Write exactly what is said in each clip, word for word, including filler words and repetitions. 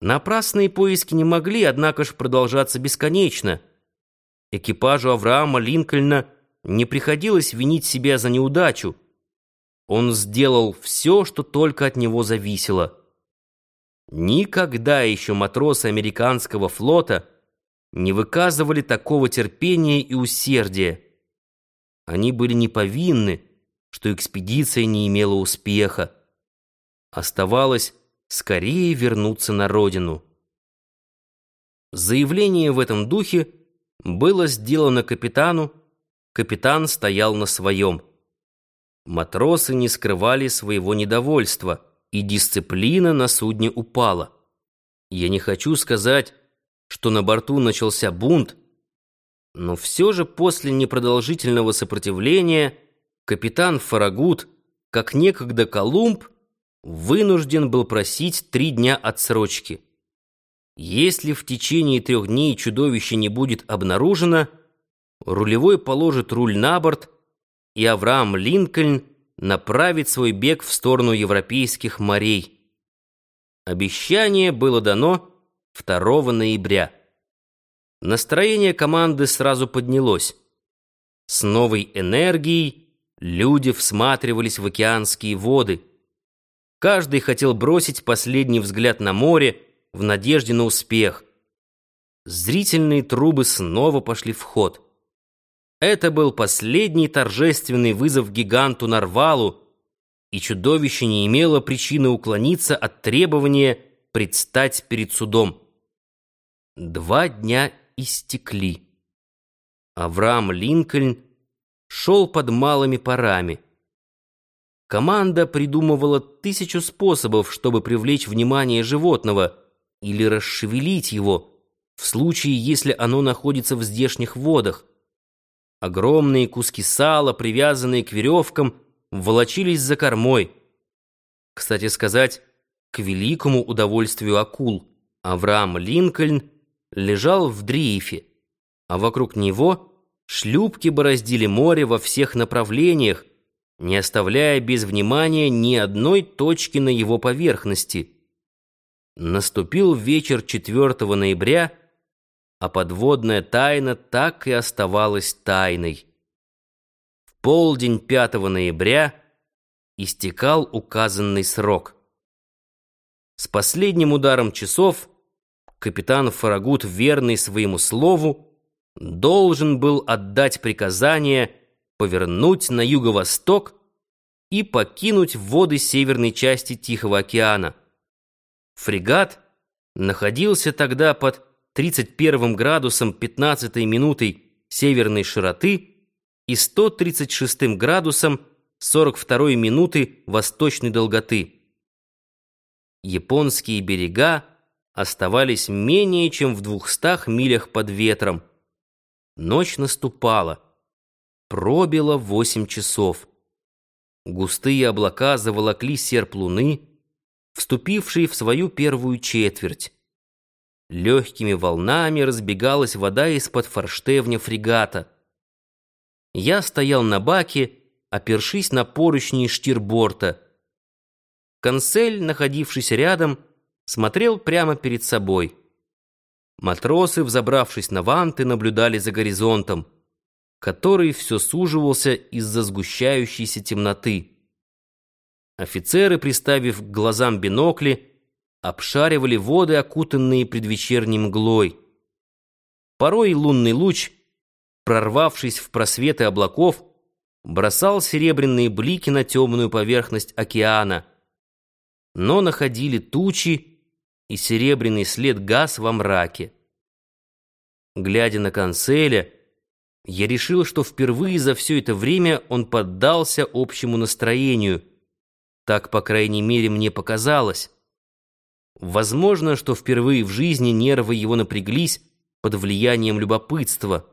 Напрасные поиски не могли, однако ж, продолжаться бесконечно. Экипажу Авраама Линкольна не приходилось винить себя за неудачу. Он сделал все, что только от него зависело. Никогда еще матросы американского флота не выказывали такого терпения и усердия. Они были не повинны, что экспедиция не имела успеха. Оставалось скорее вернуться на родину. Заявление в этом духе было сделано капитану. Капитан стоял на своем. Матросы не скрывали своего недовольства, и дисциплина на судне упала. Я не хочу сказать, что на борту начался бунт, но все же после непродолжительного сопротивления капитан Фаррагут, как некогда Колумб, вынужден был просить три дня отсрочки. Если в течение трех дней чудовище не будет обнаружено, рулевой положит руль на борт, и Авраам Линкольн направит свой бег в сторону европейских морей. Обещание было дано второго ноября. Настроение команды сразу поднялось. С новой энергией люди всматривались в океанские воды. Каждый хотел бросить последний взгляд на море в надежде на успех. Зрительные трубы снова пошли в ход. Это был последний торжественный вызов гиганту Нарвалу, и чудовище не имело причины уклониться от требования предстать перед судом. Два дня истекли. Авраам Линкольн шел под малыми парами. Команда придумывала тысячу способов, чтобы привлечь внимание животного или расшевелить его, в случае, если оно находится в здешних водах. Огромные куски сала, привязанные к веревкам, волочились за кормой. Кстати сказать, к великому удовольствию акул, Авраам Линкольн лежал в дрейфе, а вокруг него шлюпки бороздили море во всех направлениях, не оставляя без внимания ни одной точки на его поверхности. Наступил вечер четвёртого ноября, а подводная тайна так и оставалась тайной. В полдень пятого ноября истекал указанный срок. С последним ударом часов капитан Фаррагут, верный своему слову, должен был отдать приказание повернуть на юго-восток и покинуть воды северной части Тихого океана. Фрегат находился тогда под тридцать первым градусом пятнадцатой минутой северной широты и сто тридцать шестым градусом сорок второй минуты восточной долготы. Японские берега оставались менее чем в двухстах милях под ветром. Ночь наступала. Пробило восемь часов. Густые облака заволокли серп луны, вступивший в свою первую четверть. Легкими волнами разбегалась вода из-под форштевня фрегата. Я стоял на баке, опершись на поручни штирборта. Консель, находившийся рядом, смотрел прямо перед собой. Матросы, взобравшись на ванты, наблюдали за горизонтом, который все суживался из-за сгущающейся темноты. Офицеры, приставив к глазам бинокли, обшаривали воды, окутанные предвечерней мглой. Порой лунный луч, прорвавшись в просветы облаков, бросал серебряные блики на темную поверхность океана, но находили тучи, и серебряный след гас во мраке. Глядя на Конселя, я решил, что впервые за все это время он поддался общему настроению. Так, по крайней мере, мне показалось. Возможно, что впервые в жизни нервы его напряглись под влиянием любопытства.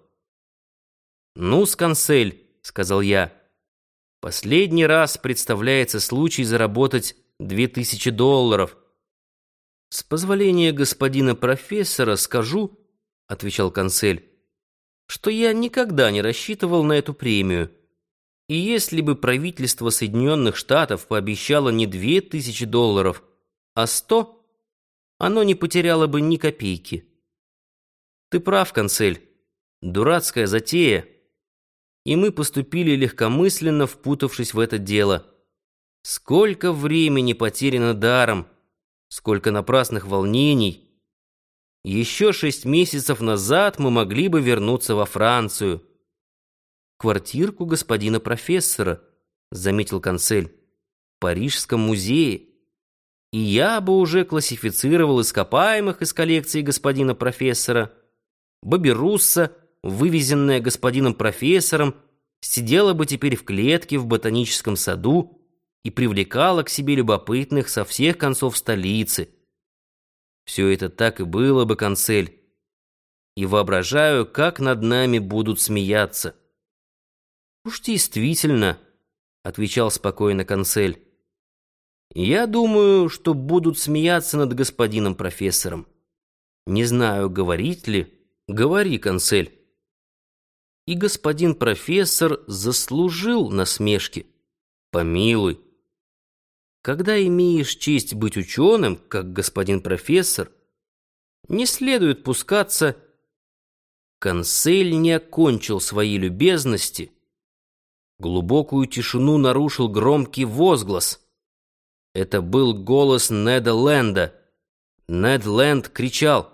«Ну-с, Консель», — сказал я, — «последний раз представляется случай заработать две тысячи долларов». «С позволения господина профессора скажу», — отвечал Консель, «что я никогда не рассчитывал на эту премию. И если бы правительство Соединенных Штатов пообещало не две тысячи долларов, а сто, оно не потеряло бы ни копейки. Ты прав, канцель, дурацкая затея. И мы поступили легкомысленно, впутавшись в это дело. Сколько времени потеряно даром, сколько напрасных волнений. Еще шесть месяцев назад мы могли бы вернуться во Францию. Квартирку господина профессора, заметил канцель, в Парижском музее. И я бы уже классифицировал ископаемых из коллекции господина профессора. Баберусса, вывезенная господином профессором, сидела бы теперь в клетке в ботаническом саду и привлекала к себе любопытных со всех концов столицы. Все это так и было бы, канцель. И воображаю, как над нами будут смеяться. «Уж действительно», — отвечал спокойно канцель, «я думаю, что будут смеяться над господином профессором. Не знаю, говорить ли. Говори, канцель». И господин профессор заслужил насмешки. Помилуй. Когда имеешь честь быть ученым, как господин профессор, не следует пускаться. Канцель не окончил свои любезности. Глубокую тишину нарушил громкий возглас. Это был голос Неда Ленда. Нед Ленд кричал: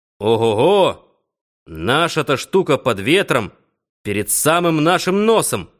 «Ого-го! Наша-то штука под ветром, перед самым нашим носом!»